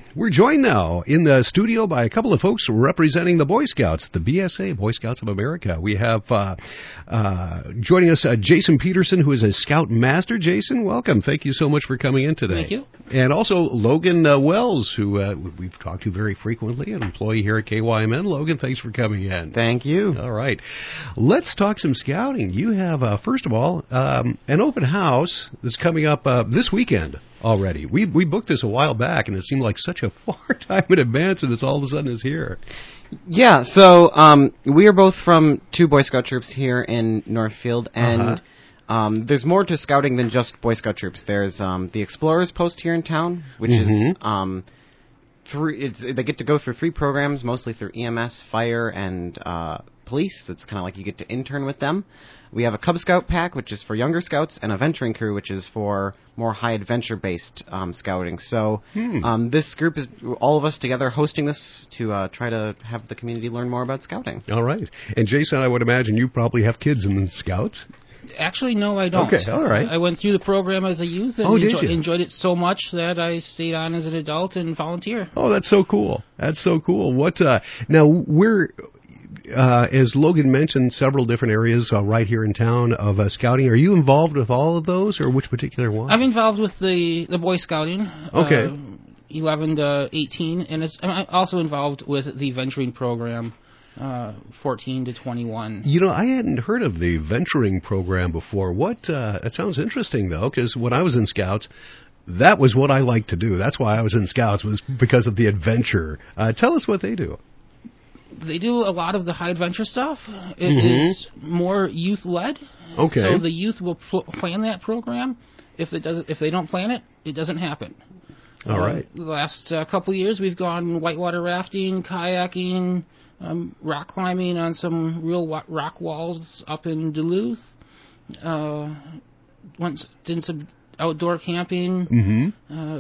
We're joined now in the studio by a couple of folks representing the Boy Scouts, the BSA, Boy Scouts of America. We have joining us Jason Peterson, who is a Scout Master. Jason, welcome. Thank you so much for coming in today. Thank you. And also Logan Wells, who we've talked to very frequently, an employee here at KYMN. Logan, thanks for coming in. Thank you. All right. Let's talk some scouting. You have, first of all, an open house that's coming up this weekend already. We booked this a while back, and it seemed like such a far time in advance, and it's all of a sudden is here. Yeah, so we are both from two Boy Scout troops here in Northfield, and there's more to scouting than just Boy Scout troops. There's the Explorers Post here in town, which is they get to go through 3 programs, mostly through EMS, fire, and police. It's kind of like you get to intern with them. We have a Cub Scout pack, which is for younger scouts, and a venturing crew, which is for more high adventure-based scouting. So this group is all of us together hosting this to try to have the community learn more about scouting. All right. And Jason, I would imagine you probably have kids in the Scouts. Actually, no, I don't. Okay, all right. I went through the program as a youth and enjoyed it so much that I stayed on as an adult and volunteer. Oh, that's so cool. That's so cool. What now we're as Logan mentioned, several different areas right here in town of scouting. Are you involved with all of those, or which particular one? I'm involved with the Boy Scouting. Okay. 11 to 18, and I'm also involved with the venturing program. 14 to 21. You know, I hadn't heard of the venturing program before. That sounds interesting, though, because when I was in Scouts, that was what I liked to do. That's why I was in Scouts, was because of the adventure. Tell us what they do. They do a lot of the high adventure stuff. It is more youth-led. Okay. So the youth will plan that program. If they don't plan it, it doesn't happen. All right. The last couple of years, we've gone whitewater rafting, kayaking, rock climbing on some real rock walls up in Duluth. Did some outdoor camping.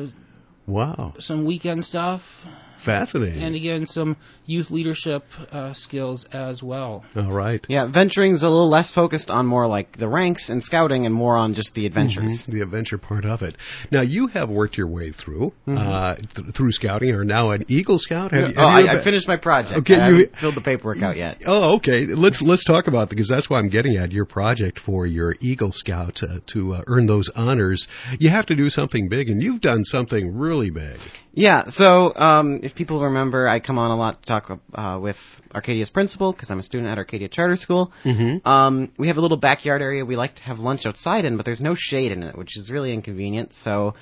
Wow. Some weekend stuff. Fascinating. And again, some youth leadership skills as well. All right. Yeah, venturing's a little less focused on more like the ranks and scouting and more on just the adventures. The adventure part of it. Now, you have worked your way through through scouting, or now an Eagle Scout. I finished my project. Okay, I haven't filled the paperwork out yet. Oh, okay. Let's talk about that, because that's why I'm getting at your project for your Eagle Scout to earn those honors. You have to do something big, and you've done something really big. Yeah, so if people remember, I come on a lot to talk with Arcadia's principal, because I'm a student at Arcadia Charter School. We have a little backyard area we like to have lunch outside in, but there's no shade in it, which is really inconvenient. So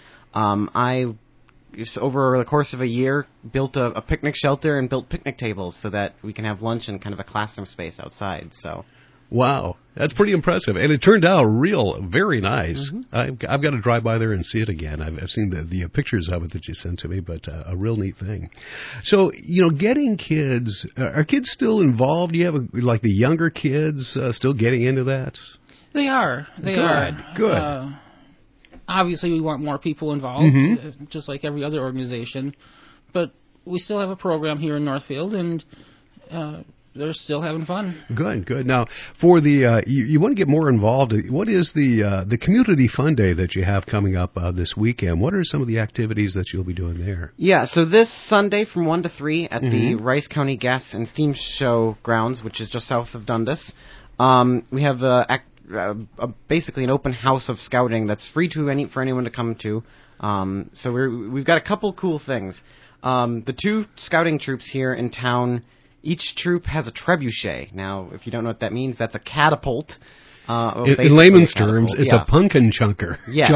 I, over the course of a year, built a picnic shelter and built picnic tables so that we can have lunch in kind of a classroom space outside. So. Wow, that's pretty impressive, and it turned out very nice. I've got to drive by there and see it again. I've seen the pictures of it that you sent to me, but a real neat thing. So, getting kids, are kids still involved? Do you have like the younger kids still getting into that? They are. Good. Obviously, we want more people involved, just like every other organization, but we still have a program here in Northfield, and they're still having fun. Good. Now, for the you want to get more involved. What is the community fun day that you have coming up this weekend? What are some of the activities that you'll be doing there? Yeah, so this Sunday from 1 to 3 at the Rice County Gas and Steam Show grounds, which is just south of Dundas, we have basically an open house of scouting that's free for anyone to come to. So we've got a couple cool things. The 2 scouting troops here in town. Each troop has a trebuchet. Now, if you don't know what that means, that's a catapult. In layman's terms, it's a pumpkin chunker. Yes.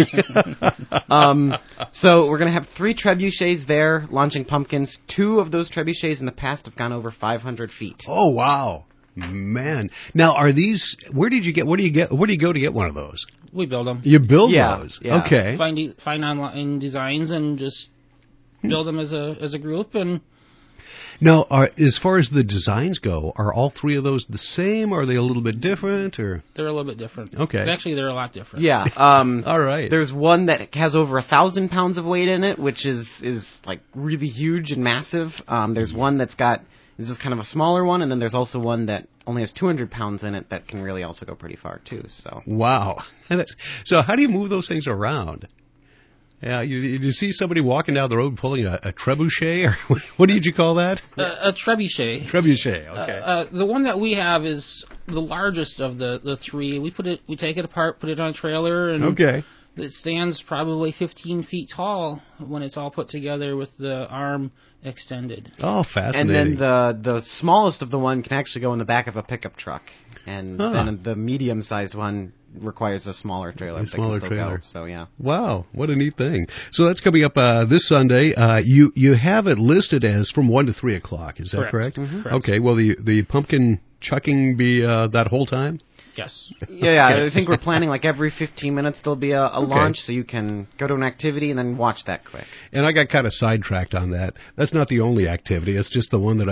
So we're going to have 3 trebuchets there launching pumpkins. 2 of those trebuchets in the past have gone over 500 feet. Oh, wow. Man. Now, are these, where do you go to get one of those? We build them. You build those? Yeah. Okay. Find online designs and just build them as a group. And now, as far as the designs go, are all 3 of those the same? Are they a little bit different? Or they're a little bit different. Okay. Actually, they're a lot different. Yeah. All right. There's one that has over 1,000 pounds of weight in it, which is like really huge and massive. There's one that's just kind of a smaller one, and then there's also one that only has 200 pounds in it that can really also go pretty far too. So. Wow. So how do you move those things around? Yeah, you see somebody walking down the road pulling a trebuchet, or what did you call that? A trebuchet. Trebuchet, okay. The one that we have is the largest of the three. We take it apart, put it on a trailer, and Okay. it stands probably 15 feet tall when it's all put together with the arm extended. Oh, fascinating. And then the smallest of the one can actually go in the back of a pickup truck, and then the medium-sized one requires a smaller trailer. That can still go. So yeah. Wow, what a neat thing. So that's coming up this Sunday. You have it listed as from 1 to 3 o'clock. Is that correct? Mm-hmm. Correct. Okay, will the pumpkin chucking be that whole time? Yes. Yeah. I think we're planning like every 15 minutes there'll be a launch, so you can go to an activity and then watch that quick. And I got kind of sidetracked on that. That's not the only activity. It's just the one that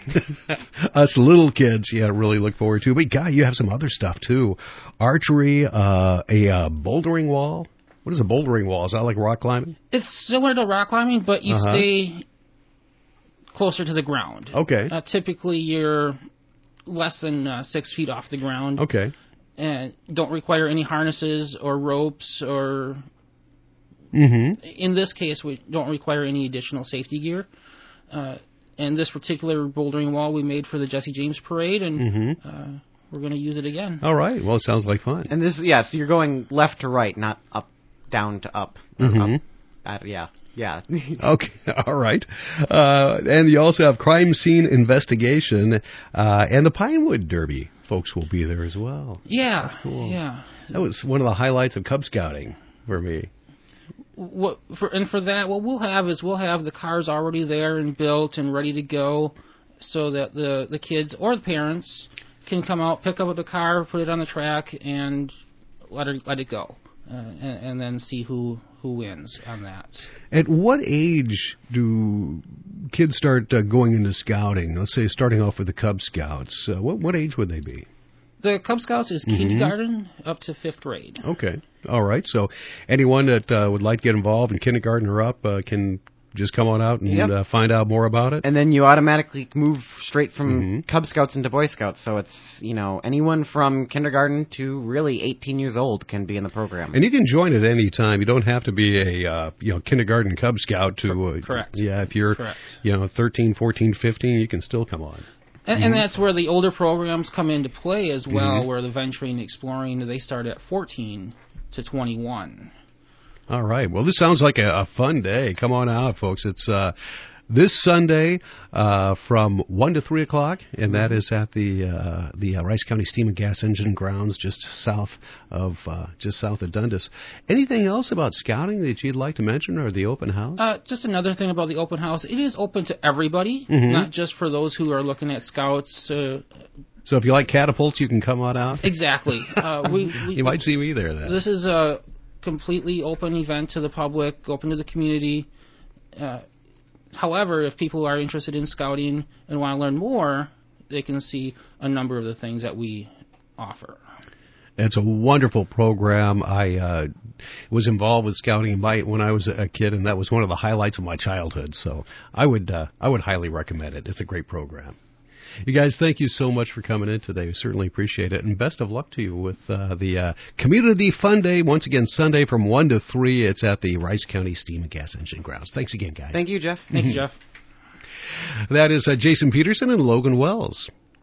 us little kids, really look forward to. But, God, you have some other stuff, too. Archery, a bouldering wall. What is a bouldering wall? Is that like rock climbing? It's similar to rock climbing, but you stay closer to the ground. Okay. Typically, you're less than 6 feet off the ground. Okay. And don't require any harnesses or ropes or... Mm-hmm. In this case, we don't require any additional safety gear. And this particular bouldering wall we made for the Jesse James Parade, and we're going to use it again. All right. Well, it sounds like fun. And this, so you're going left to right, not up, down to up. Mm-hmm. Yeah. Okay, all right. And you also have crime scene investigation, and the Pinewood Derby folks will be there as well. Yeah. That's cool. Yeah. That was one of the highlights of Cub Scouting for me. For that, what we'll have the cars already there and built and ready to go, so that the kids or the parents can come out, pick up the car, put it on the track, and let it go, and then see who wins on that. At what age do kids start going into scouting? Let's say starting off with the Cub Scouts. What age would they be? The Cub Scouts is kindergarten up to 5th grade. Okay. All right. So anyone that would like to get involved in kindergarten or up can just come on out and find out more about it? And then you automatically move straight from Cub Scouts into Boy Scouts. So it's, anyone from kindergarten to really 18 years old can be in the program. And you can join at any time. You don't have to be a kindergarten Cub Scout to... Correct. Yeah, if you're 13, 14, 15, you can still come on. And that's where the older programs come into play as well, where the venturing and exploring, they start at 14 to 21. All right. Well, this sounds like a fun day. Come on out, folks. It's this Sunday from 1 to 3 o'clock, and that is at the Rice County Steam and Gas Engine Grounds just south of Dundas. Anything else about scouting that you'd like to mention, or the open house? Just another thing about the open house. It is open to everybody, not just for those who are looking at scouts. So if you like catapults, you can come on out? Exactly. You might see me there then. This is a completely open event to the public, open to the community. However, if people are interested in scouting and want to learn more, they can see a number of the things that we offer. It's a wonderful program. I was involved with scouting when I was a kid, and that was one of the highlights of my childhood. So I would highly recommend it. It's a great program. You guys, thank you so much for coming in today. We certainly appreciate it. And best of luck to you with the Community Fun Day. Once again, Sunday from 1 to 3. It's at the Rice County Steam and Gas Engine Grounds. Thanks again, guys. Thank you, Jeff. Thank you, Jeff. That is Jason Peterson and Logan Wells.